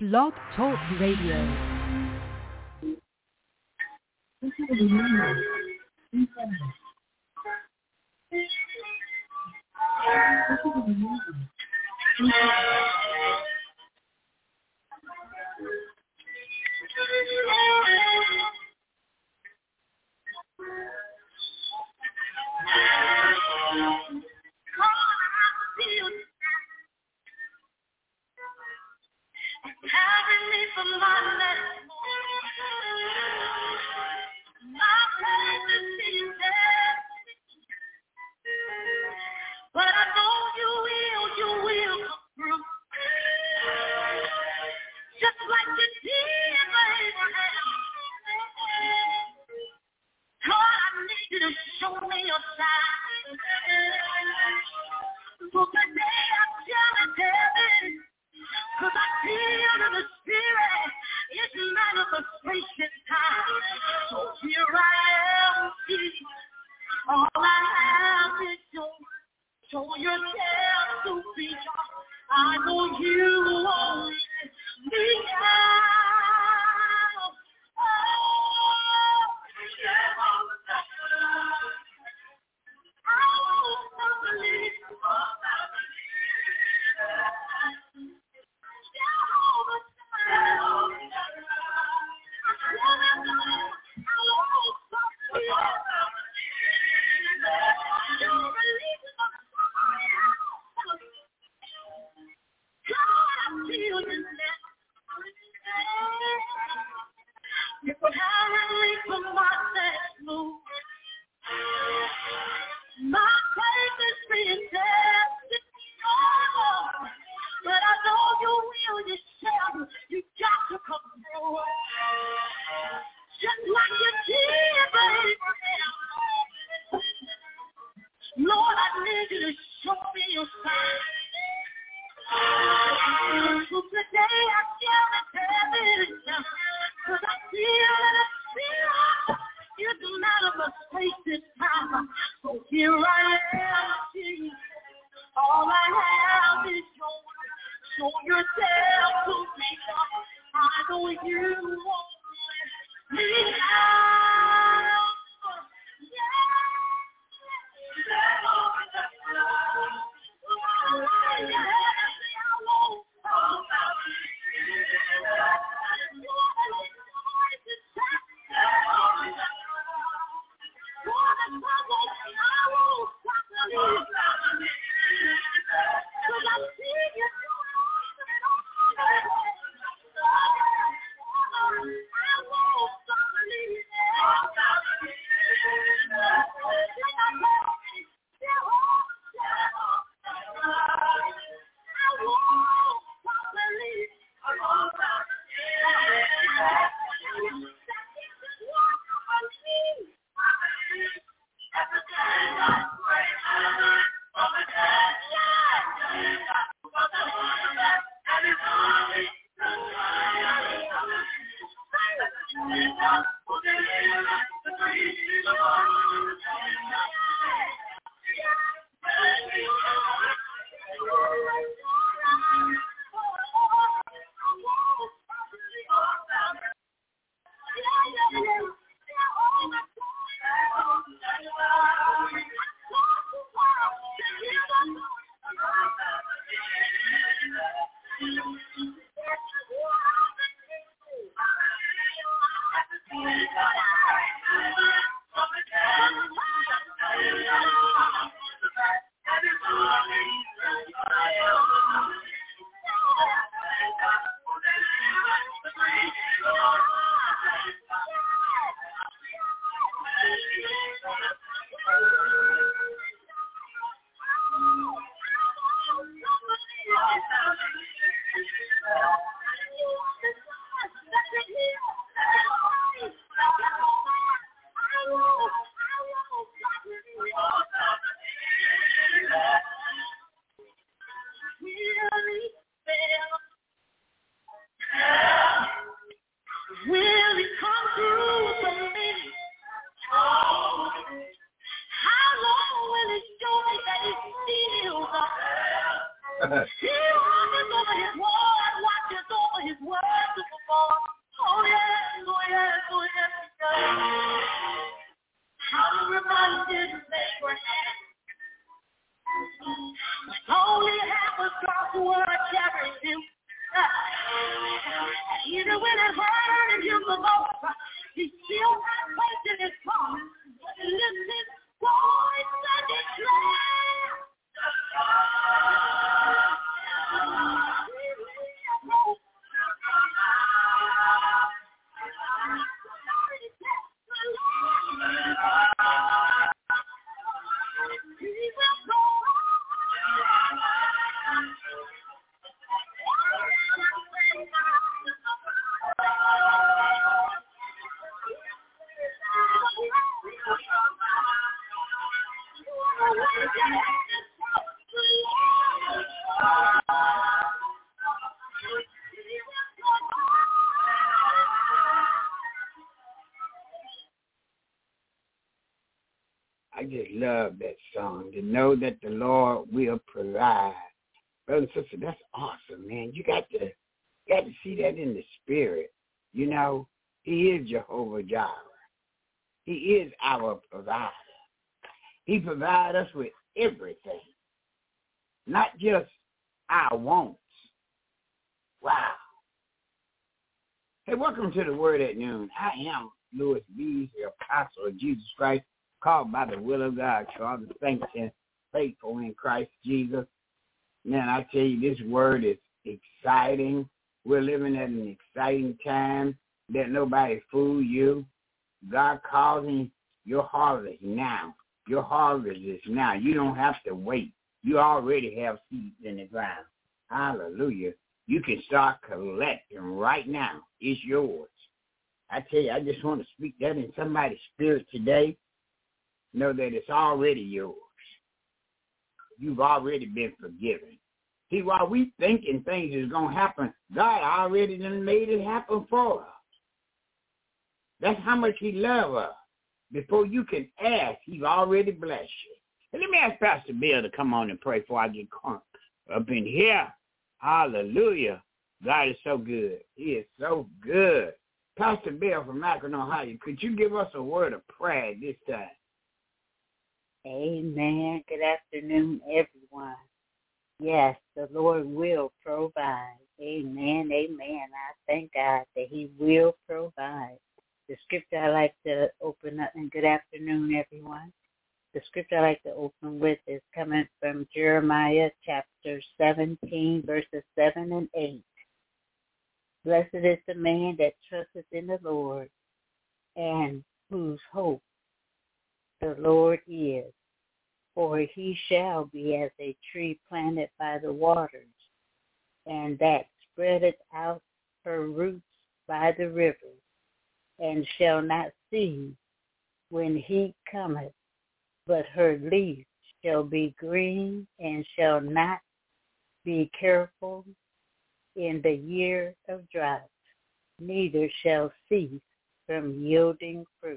Blog Talk Radio. Carry me from my life. My faith is seated. But I know you will come through. Just like you did for Abraham. Lord, I need you to show me your side. For the day I'm telling heaven. Cause I feel in the spirit, it's manifestation time. So here I am, Jesus. All I have is yours. Show yourself to be God. I know you won't let me down. I won't stop believing. I feel Even when it hurted him the most, he still had faith in his promise. Lift his voice and declare. I just love that song, to know that the Lord will provide. Brother and sister, that's awesome, man. You got to see that in the spirit. You know, he is Jehovah Jireh. He is our provider. He provides us with everything, not just our wants. Wow. Hey, welcome to the Word at Noon. I am Louis Bees, the apostle of Jesus Christ, called by the will of God to all the saints and faithful in Christ Jesus. Man, I tell you, this word is exciting. We're living at an exciting time. Let nobody fool you. God calling your harvest now. Your harvest is now. You don't have to wait. You already have seeds in the ground. Hallelujah. You can start collecting right now. It's yours. I tell you, I just want to speak that in somebody's spirit today. Know that it's already yours. You've already been forgiven. See, while we thinking things is going to happen, God already done made it happen for us. That's how much he loves us. Before you can ask, he's already blessed you. And let me ask Pastor Bill to come on and pray before I get caught up in here. Hallelujah. God is so good. He is so good. Pastor Bill from Akron, Ohio, could you give us a word of prayer this time? Amen. Good afternoon, everyone. Yes, the Lord will provide. Amen. Amen. I thank God that he will provide. The scripture I like to open up, and good afternoon, everyone. The scripture I like to open with is coming from Jeremiah chapter 17, verses 7 and 8. Blessed is the man that trusteth in the Lord, and whose hope the Lord is. For he shall be as a tree planted by the waters, and that spreadeth out her roots by the rivers, and shall not cease when heat cometh, but her leaf shall be green, and shall not be careful in the year of drought, neither shall cease from yielding fruit.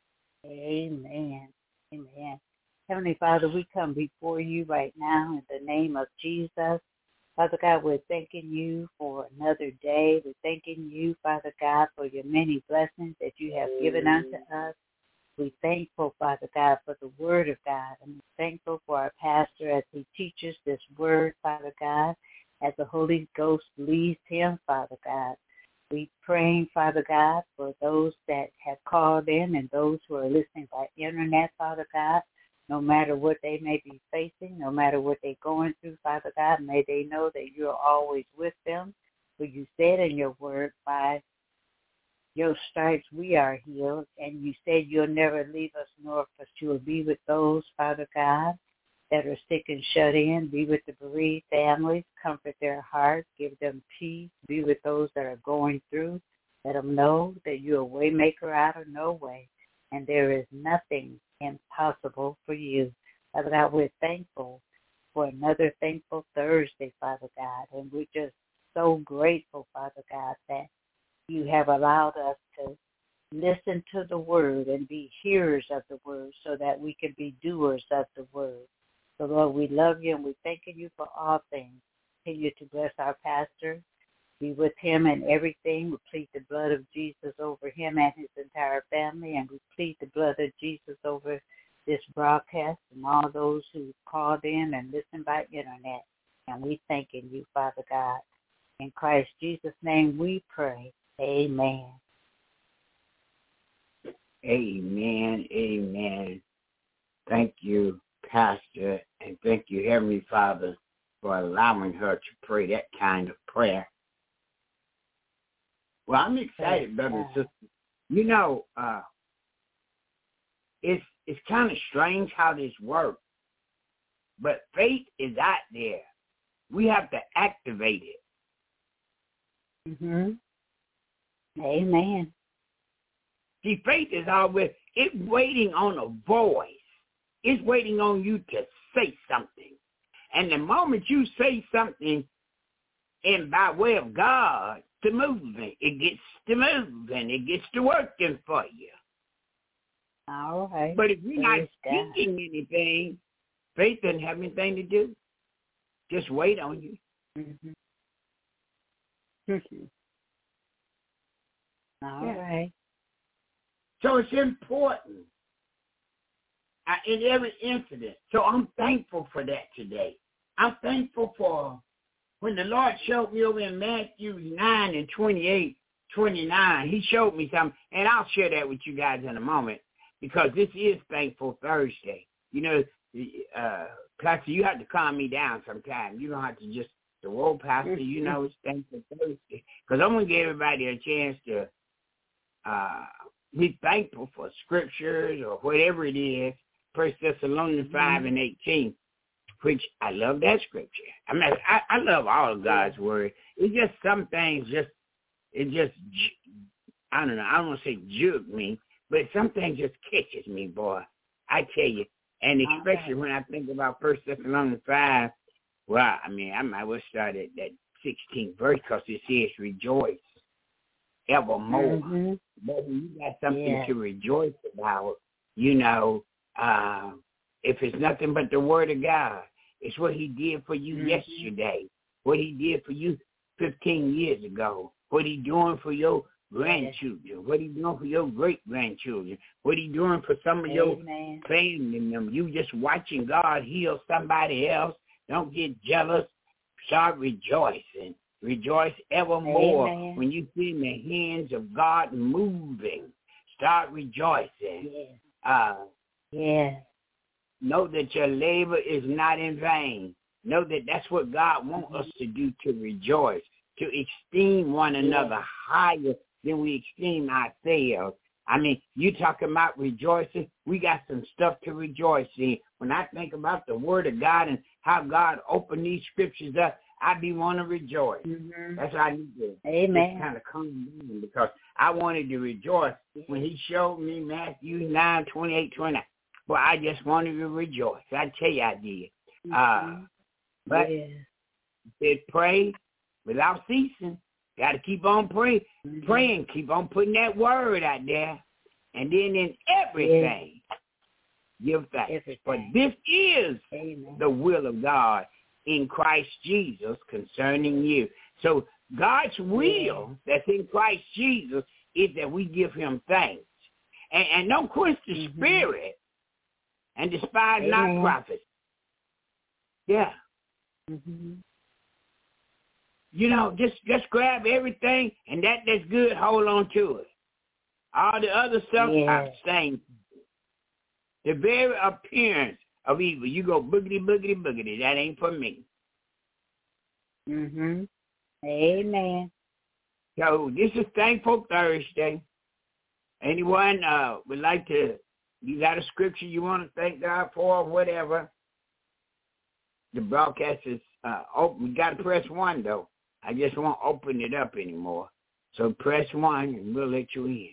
Amen. Amen. Heavenly Father, we come before you right now in the name of Jesus. Father God, we're thanking you for another day. We're thanking you, Father God, for your many blessings that you have given unto us. We're thankful, Father God, for the word of God. And we're thankful for our pastor as he teaches this word, Father God, as the Holy Ghost leads him, Father God. We praying, Father God, for those that have called in and those who are listening by internet, Father God. No matter what they may be facing, no matter what they're going through, Father God, may they know that you're always with them. For you said in your word, by your stripes we are healed, and you said you'll never leave us nor forsake us. You will be with those, Father God, that are sick and shut in. Be with the bereaved families, comfort their hearts, give them peace. Be with those that are going through. Let them know that you're a way maker out of no way, and there is nothing impossible for you. Father God, we're thankful for another thankful Thursday, Father God, and we're just so grateful, Father God, that you have allowed us to listen to the word and be hearers of the word so that we can be doers of the word. So, Lord, we love you and we thank you for all things. Continue to bless our pastor. Be with him and everything. We plead the blood of Jesus over him and his entire family, and we plead the blood of Jesus over this broadcast and all those who called in and listened by internet. And we thanking you, Father God. In Christ Jesus' name we pray. Amen. Amen. Amen. Thank you, Pastor, and thank you, Heavenly Father, for allowing her to pray that kind of prayer. Well, I'm excited, brothers and sisters. You know, it's kind of strange how this works, but faith is out there. We have to activate it. Amen. See, faith is always, it's waiting on a voice. It's waiting on you to say something. And the moment you say something, and by way of God, to moving, it gets to moving, it gets to working for you. All right. But if you're not speaking anything, faith doesn't have anything to do. Just wait on you. All right. So it's important in every incident. So I'm thankful for that today. I'm thankful for when the Lord showed me over in Matthew 9 and 28, 29, he showed me something, and I'll share that with you guys in a moment because this is Thankful Thursday. You know, Pastor, you have to calm me down sometime. You don't have to just, the world, Pastor, you know, it's Thankful Thursday. Because I'm going to give everybody a chance to be thankful for scriptures or whatever it is. 1 Thessalonians 5 and 18. Which I love that scripture. I mean, I love all of God's word. It's just some things I don't know, I don't want to say juke me, but some things just catches me, boy. I tell you. And especially when I think about 1 Thessalonians 5, well, I mean, I might well start at that 16th verse because it says rejoice evermore. But when you got something to rejoice about, you know, if it's nothing but the word of God, it's what he did for you yesterday, what he did for you 15 years ago, what he doing for your grandchildren, what he doing for your great-grandchildren, what he doing for some of your family members. You just watching God heal somebody else. Don't get jealous. Start rejoicing. Rejoice evermore when you see the hands of God moving. Start rejoicing. Know that your labor is not in vain. Know that that's what God wants us to do, to rejoice, to esteem one another higher than we esteem ourselves. I mean, you talking about rejoicing, we got some stuff to rejoice in. When I think about the word of God and how God opened these scriptures up, I be want to rejoice. That's why I need to just kind of calm down because I wanted to rejoice when he showed me Matthew 9, 28, 29. Well, I just wanted to rejoice. I tell you I did. But said pray without ceasing. Got to keep on praying, keep on putting that word out there. And then in everything, give thanks. For this is the will of God in Christ Jesus concerning you. So God's will that's in Christ Jesus is that we give him thanks. And don't quench the spirit. And despise not prophets. Yeah. You know, just grab everything, and that's good. Hold on to it. All the other stuff, abstain. The very appearance of evil, you go boogity, boogity, boogity. That ain't for me. Amen. So this is Thankful Thursday. Anyone would like to? You got a scripture you want to thank God for or whatever, the broadcast is open. You got to press 1, though. I just won't open it up anymore. So press 1, and we'll let you in.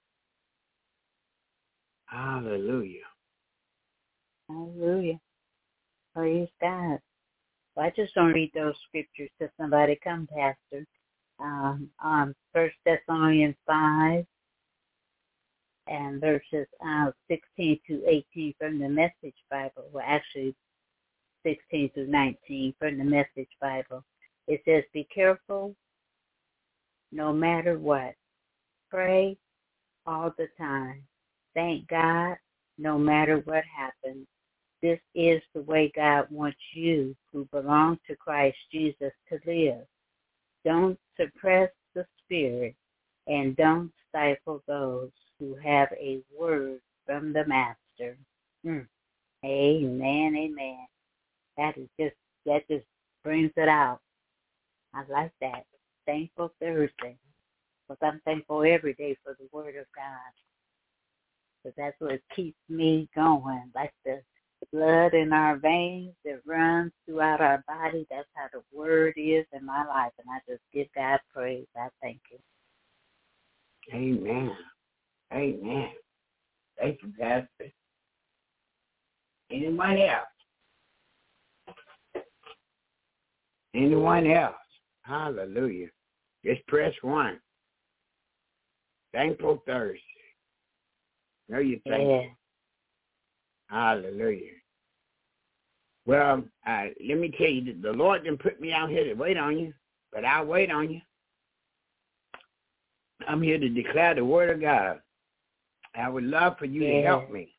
Hallelujah. Hallelujah. Praise God. Well, I just want to read those scriptures to somebody. Come, Pastor. On 1 Thessalonians 5. And verses 16 to 18 from the Message Bible. Well, actually, 16 to 19 from the Message Bible. It says, be careful no matter what. Pray all the time. Thank God no matter what happens. This is the way God wants you who belong to Christ Jesus to live. Don't suppress the spirit, and don't stifle those who have a word from the Master. Amen, amen. That just brings it out. I like that. Thankful Thursday. Because I'm thankful every day for the Word of God. Because that's what keeps me going. Like the blood in our veins that runs throughout our body. That's how the Word is in my life. And I just give God praise. I thank you. Amen. Amen. Thank you, Pastor. Anyone else? Anyone else? Hallelujah. Just press 1. Thankful Thursday. No, you thank you. Hallelujah. Well, let me tell you, the Lord didn't put me out here to wait on you, but I'll wait on you. I'm here to declare the word of God. I would love for you to help me.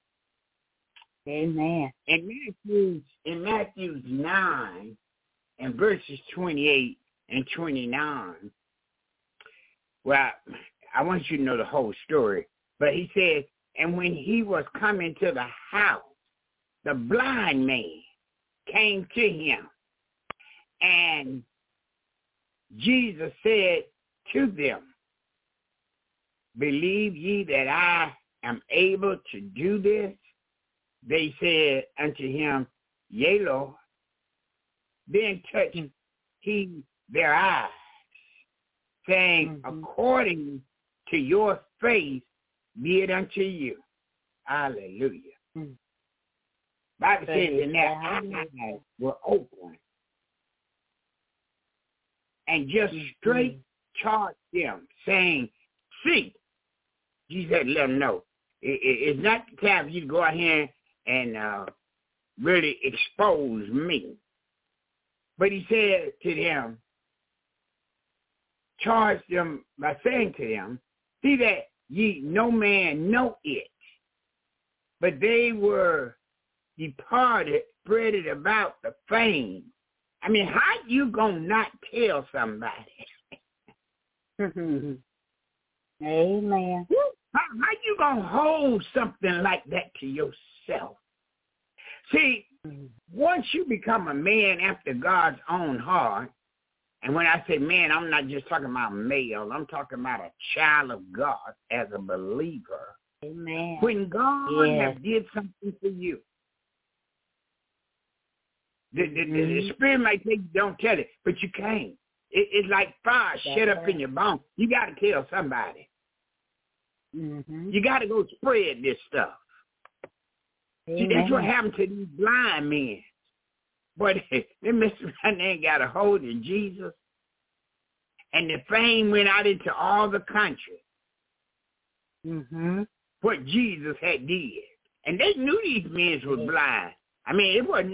Amen. In Matthew 9 and verses 28 and 29, well, I want you to know the whole story. But he says, and when he was coming to the house, the blind man came to him. And Jesus said to them, believe ye that I am able to do this? They said unto him, yea, Lord. Then touched he their eyes, saying, according to your faith be it unto you. Hallelujah. Bible says, and their eyes were open, and just straight charged them, saying, see. Jesus had to let them know. It's not the time for you to go out here and really expose me. But he said to them, charged them by saying to them, see that ye no man know it. But they were departed, spread it about the fame. I mean, how you gonna not tell somebody? Amen. How you gonna hold something like that to yourself? See, once you become a man after God's own heart, and when I say man, I'm not just talking about male. I'm talking about a child of God as a believer. Amen. When God has did something for you, the Spirit might say, don't tell it, but you can't. It's like fire shut up in your bones. You got to tell somebody. You got to go spread this stuff. See, that's what happened to these blind men. But them Mr. ain't got a hold of Jesus. And the fame went out into all the country. What Jesus had did. And they knew these men were blind. I mean, it wasn't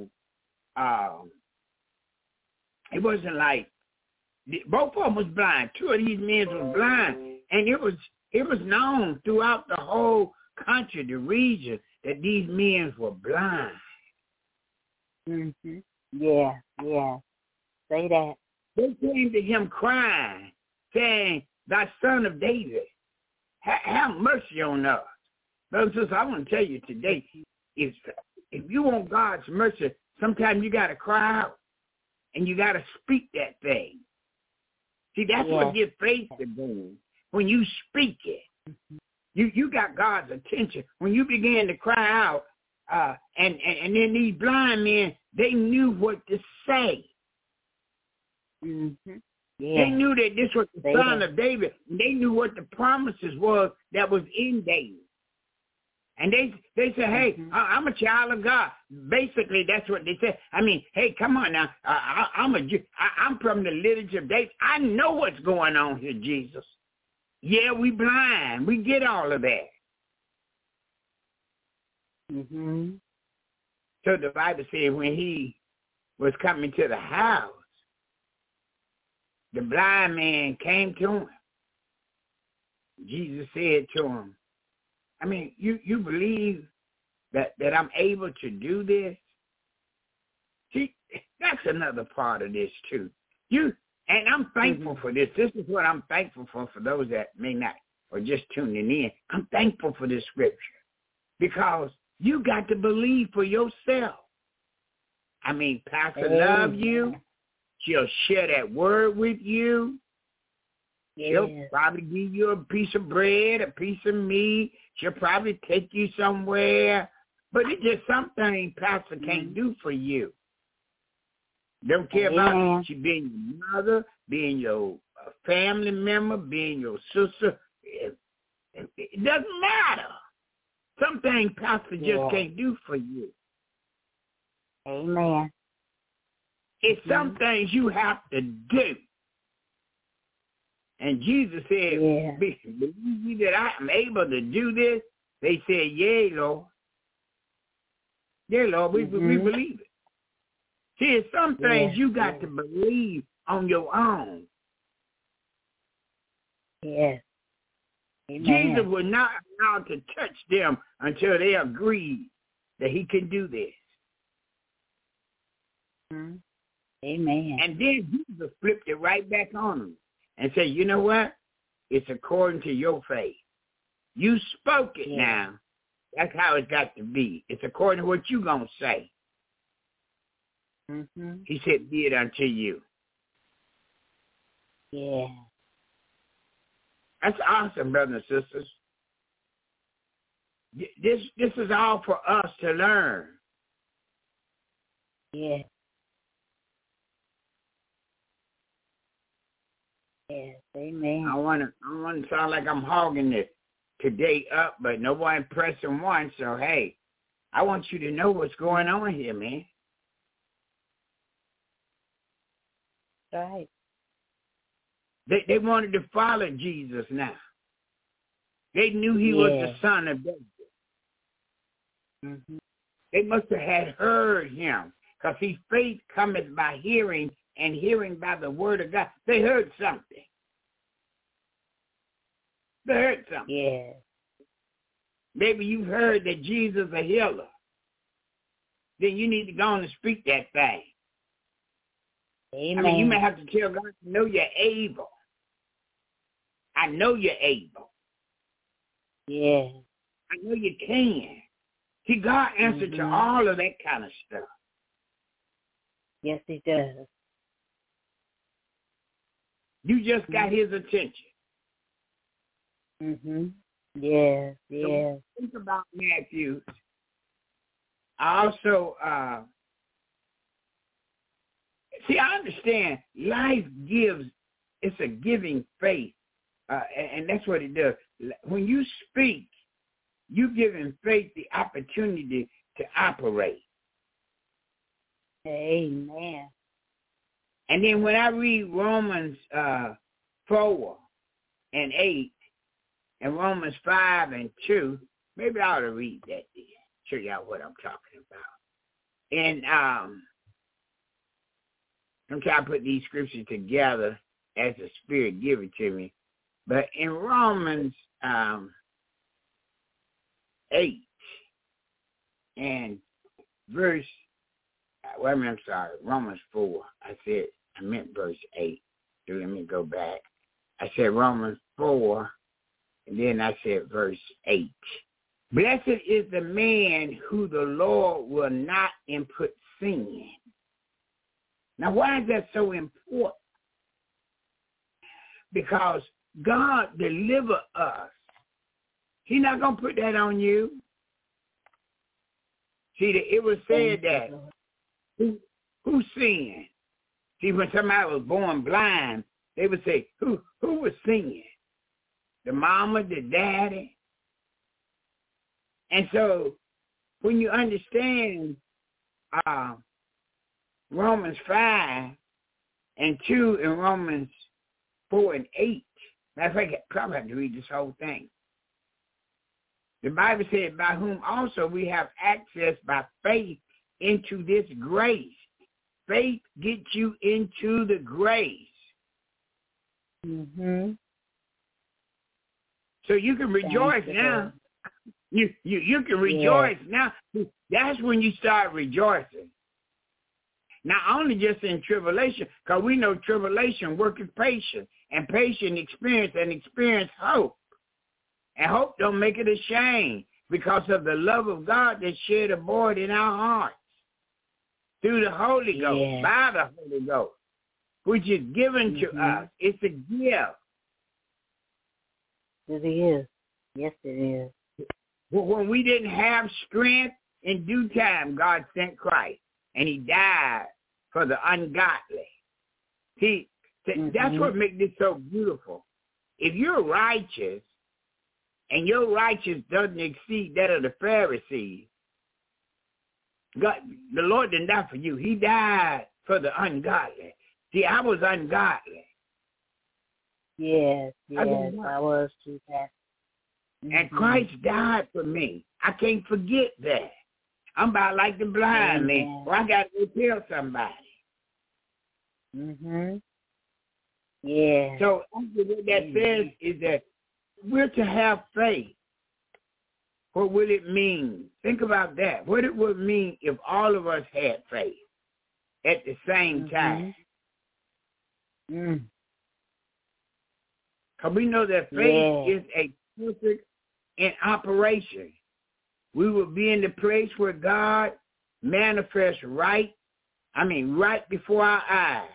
it wasn't like, both of them was blind. 2 of these men were blind. And it was known throughout the whole country, the region, that these men were blind. Yeah. Say that. They came to him crying, saying, thy son of David, have mercy on us. Brothers and sisters, I want to tell you today, if you want God's mercy, sometimes you got to cry out, and you got to speak that thing. See, that's what gives faith to boom. When you speak it, you got God's attention. When you begin to cry out, and then these blind men, they knew what to say. They knew that this was the son of David. They knew what the promises was that was in David. And they said, hey, I'm a child of God. Basically, that's what they said. I mean, hey, come on now. I'm from the lineage of David. I know what's going on here, Jesus. Yeah, we blind. We get all of that. So the Bible said when he was coming to the house, the blind man came to him. Jesus said to him, I mean, you believe that I'm able to do this? See, that's another part of this too. And I'm thankful for this. This is what I'm thankful for those that may not or just tuning in. I'm thankful for this scripture because you got to believe for yourself. I mean, Pastor love you. She'll share that word with you. She'll probably give you a piece of bread, a piece of meat. She'll probably take you somewhere. But it's just something Pastor can't do for you. Don't care about you being your mother, being your family member, being your sister. It doesn't matter. Something Pastor just can't do for you. Amen. It's some things you have to do. And Jesus said, believe you that I am able to do this? They said, yea, Lord. Yeah, Lord, we believe it. See, it's some things you got to believe on your own. Yes. Amen. Jesus was not allowed to touch them until they agreed that he can do this. Mm-hmm. Amen. And then Jesus flipped it right back on them and said, you know what? It's according to your faith. You spoke it now. That's how it's got to be. It's according to what you're going to say. Mm-hmm. He said, be it unto you. Yeah. That's awesome, brothers and sisters. This is all for us to learn. Yeah. Yes, amen. I want to sound like I'm hogging this today up, but nobody pressing one. So hey, I want you to know what's going on here, man. Right. They wanted to follow Jesus now. They knew he was the son of David. Mm-hmm. They must have had heard him, because faith cometh by hearing, and hearing by the word of God. They heard something. They heard something. Yeah. Maybe you've heard that Jesus is a healer. Then you need to go on and speak that thing. Amen. I mean, you may have to tell God, I know you're able. I know you're able. Yeah. I know you can. See, God answered to all of that kind of stuff. Yes, he does. You just got his attention. Mm-hmm. Yes, yes. So think about Matthew. Also, see, I understand life gives, it's a giving faith, and that's what it does. When you speak, you're giving faith the opportunity to operate. Amen. And then when I read Romans 4 and 8 and Romans 5 and 2, maybe I ought to read that then, show y'all what I'm talking about. And I'm trying to put these scriptures together as the Spirit give it to me. But in Romans 8 and verse, I'm sorry, Romans 4. I meant verse 8. So let me go back. I said Romans 4, and then I said verse 8. Blessed is the man who the Lord will not input sin. Now, why is that so important? Because God deliver us. He's not going to put that on you. See, it was said that who sinned? See, when somebody was born blind, they would say, who was singing? The mama, the daddy? And so when you understand Romans 5 and 2 and Romans 4 and 8, matter of fact, I probably have to read this whole thing. The Bible said, by whom also we have access by faith into this grace. Faith gets you into the grace. Mm-hmm. So you can rejoice now. You can rejoice now. That's when you start rejoicing. Not only just in tribulation, because we know tribulation worketh patience, and patience experience, and experience hope. And hope don't make it ashamed because of the love of God that's shed abroad in our hearts through the Holy Ghost, by the Holy Ghost, which is given to us. It's a gift. It is. Yes, it is. When we didn't have strength, in due time, God sent Christ, and he died for the ungodly. See, that's what makes this so beautiful. If you're righteous, and your righteousness doesn't exceed that of the Pharisees, God, the Lord didn't die for you. He died for the ungodly. See, I was ungodly. Yes, I was too. And Christ died for me. I can't forget that. I'm about like the blind man. Well, I got to tell somebody. Yeah. So what that says is that we're to have faith. What would it mean? Think about that. What it would mean if all of us had faith at the same time. Because we know that faith is a perfect in operation. We will be in the place where God manifests right before our eyes.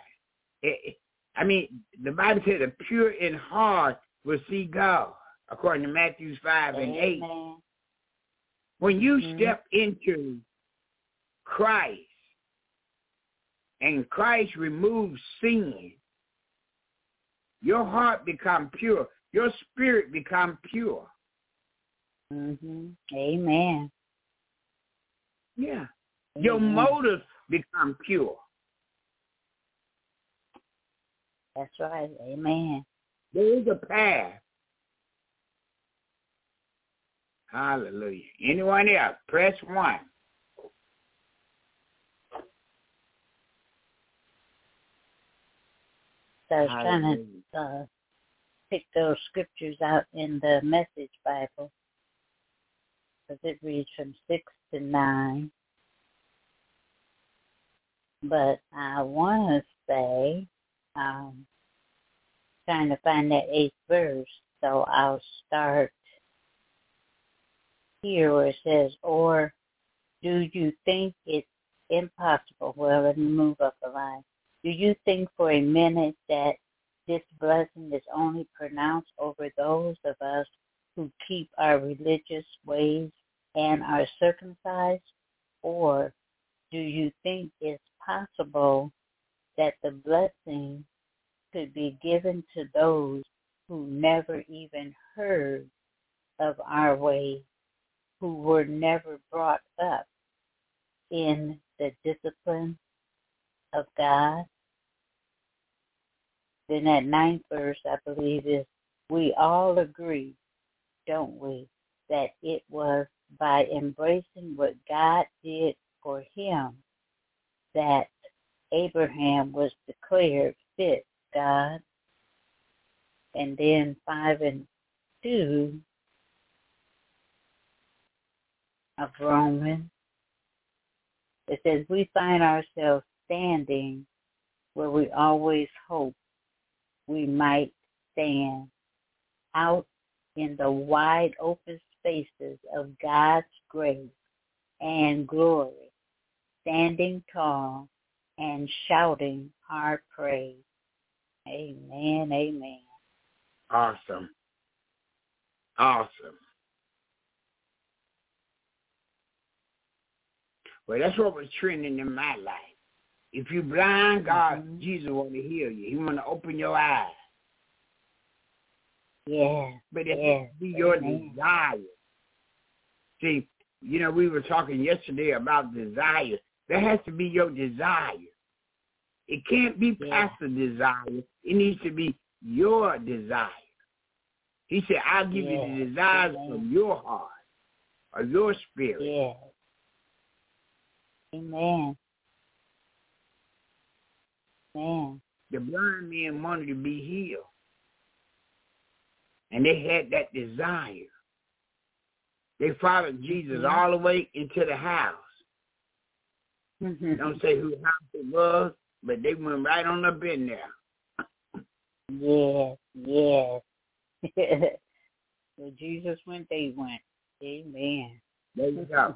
The Bible says the pure in heart will see God, according to Matthew 5 and 8. When you step into Christ, and Christ removes sin, your heart becomes pure. Your spirit becomes pure. Amen. Yeah. Your motives become pure. That's right. Amen. There is a path. Hallelujah. Anyone else? Press 1. So I was trying to pick those scriptures out in the Message Bible, because it reads from 6 to 9. But I want to say, trying to find that 8th verse, so I'll start here where it says, or do you think it's impossible? Well, let me move up the line. Do you think for a minute that this blessing is only pronounced over those of us who keep our religious ways and are circumcised? Or do you think it's possible that the blessing could be given to those who never even heard of our ways, who were never brought up in the discipline of God? Then that 9th verse, I believe, is we all agree, don't we, that it was by embracing what God did for him that Abraham was declared fit God. And then 5 and 2 of Romans, it says we find ourselves standing where we always hope we might stand, out in the wide open spaces of God's grace and glory, standing tall and shouting our praise. Amen, amen. Awesome. Awesome. Well, that's what was trending in my life. If you're blind, God, Jesus want to heal you. He want to open your eyes. Yeah. But it has to be your desire. See, we were talking yesterday about desire. That has to be your desire. It can't be pastor desire. It needs to be your desire. He said, I'll give you the desires of your heart, of your spirit. Yeah. Amen. Amen. The blind men wanted to be healed. And they had that desire. They followed Jesus all the way into the house. Don't say whose house it was, but they went right on up in there. Yes. Where Jesus went, they went. Amen. There you go.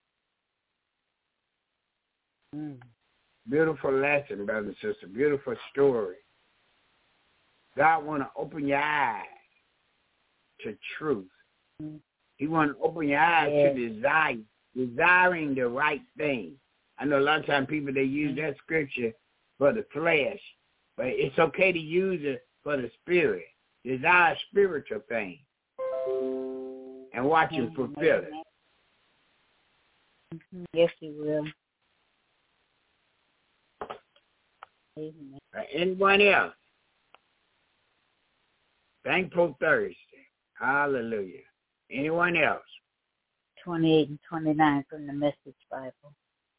Beautiful lesson, brother and sister. Beautiful story. God want to open your eyes to truth. He want to open your eyes to desiring the right thing. I know a lot of times people, they use that scripture for the flesh, but it's okay to use it for the spirit. Desire spiritual things and watch him fulfill it. Yes, he will. Amen. Anyone else? Thankful Thursday. Hallelujah. Anyone else? 28 and 29 from the Message Bible.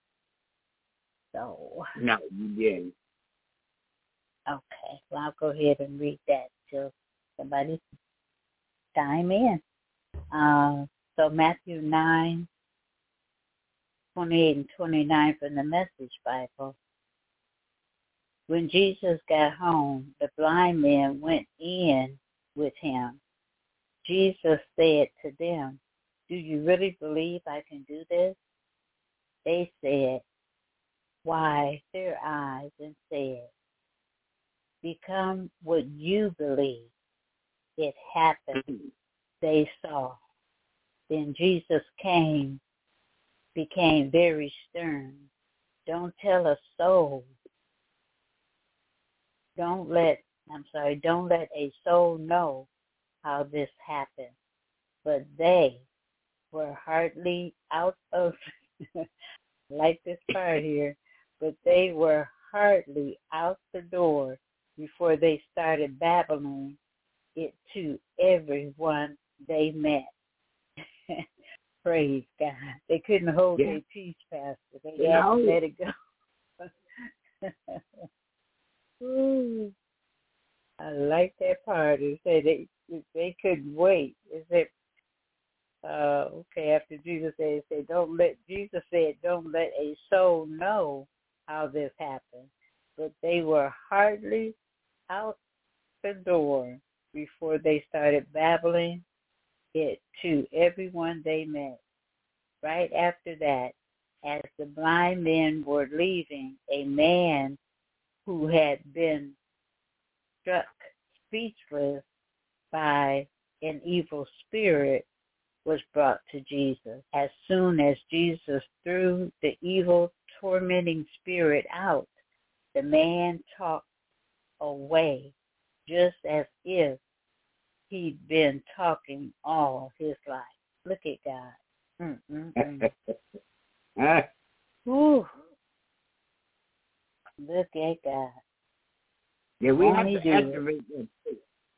So. No, you didn't. Okay. Well, I'll go ahead and read that till somebody chime in. So Matthew 9, 28 and 29 from the Message Bible. When Jesus got home, the blind men went in with him. Jesus said to them, "Do you really believe I can do this?" They said, "Why?" Their eyes and said, "Become what you believe." It happened. They saw. Then Jesus became very stern. Don't tell a soul. Don't let a soul know how this happened. But they were hardly out of, like this part here, but they were hardly out the door before they started babbling it to everyone they met. Praise God. They couldn't hold their peace, Pastor. They had to let it go. Ooh, I like that part. It said they couldn't wait. It said, after Jesus said, don't let a soul know how this happened. But they were hardly out the door before they started babbling it to everyone they met. Right after that, as the blind men were leaving, a man who had been struck speechless by an evil spirit was brought to Jesus. As soon as Jesus threw the evil, tormenting spirit out, the man talked away just as if he'd been talking all his life. Look at God. Whew. Look at God. Yeah, we have to activate that faith.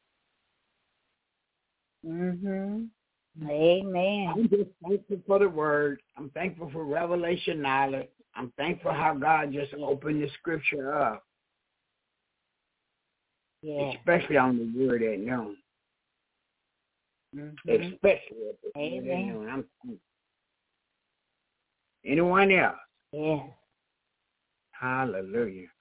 Amen. I'm just thankful for the word. I'm thankful for revelation knowledge. I'm thankful how God just opened the scripture up. Yeah. Especially on the word at noon. Especially at the word at noon. I'm thankful. Anyone else? Yeah. Hallelujah.